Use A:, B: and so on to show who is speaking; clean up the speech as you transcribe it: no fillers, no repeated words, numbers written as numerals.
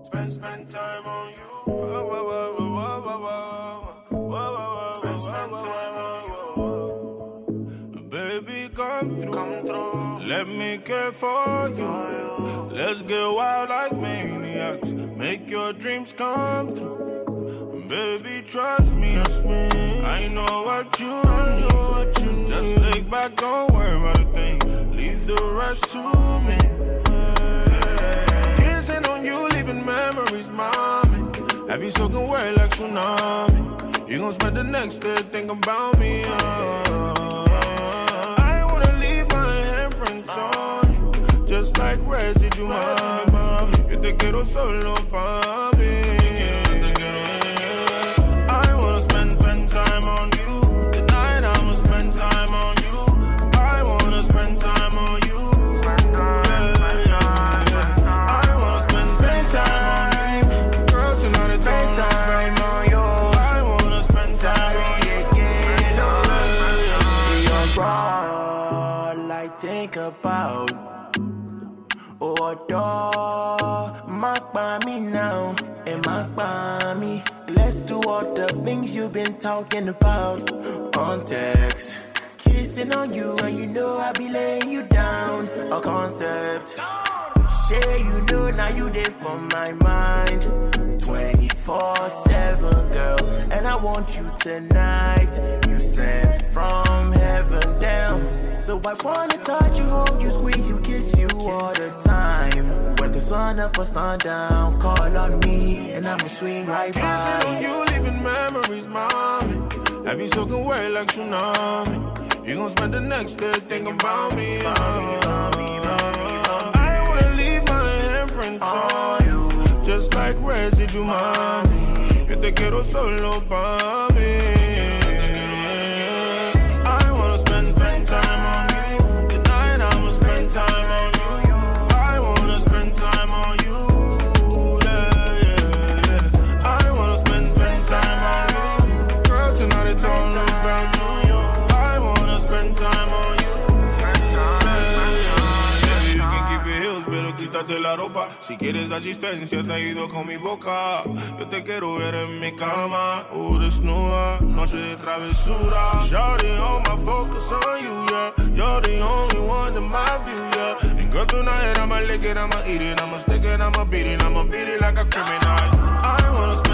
A: Spend time on you. Spend time on you. Baby, come through. Let me care for you. Let's get wild like maniacs. Make your dreams come true. Baby, trust me. I know what you need. Just lay back, don't worry about a thing. Leave the rest to me. Kissing on you, leaving memories, mommy. Have you soaking wet like tsunami? You gon' spend the next day thinking about me. I wanna leave my handprints on you, just like residue, mama. Yo te quiero solo pa' mí. I wanna spend time on you. Tonight I'ma spend time on you. I wanna spend time on you. I wanna spend time on you. Girl, tonight it's spend time on you. I wanna spend time on you. You're all I think about. Oh, dog, mark by me now, and mark by me. Let's do all the things you've been talking about on text. Kissing on you, and you know I be laying you down. A concept. Say you know now you there for my mind. 24/7, girl, and I want you tonight. You sent from heaven down. So I wanna touch you, hold you, squeeze you, kiss you all the time. Whether sun up or sundown, call on me and I'ma swing right by. Kissing on you, leaving memories, mommy. Have you soaking wet like tsunami? You gon' spend the next day thinking about me. I wanna leave my handprints on you, just like residue, mommy. Yo te quiero solo pa' mí. Spend time on you. Tonight I'ma spend time on you. I wanna spend time on you. Yeah. I wanna spend time on you. Girl, tonight it's all about you. I wanna spend time on you. Baby, you can keep your heels, pero quítate la ropa. Si quieres asistencia, te ayudo con mi boca. Yo te quiero ver en mi cama, desnuda, noche de travesura. Shawty, all my focus on you, yeah. You're the only one in my view, yeah. And girl, tonight I'ma lick it, I'ma eat it, I'ma stick it, I'ma beat it like a criminal. I wanna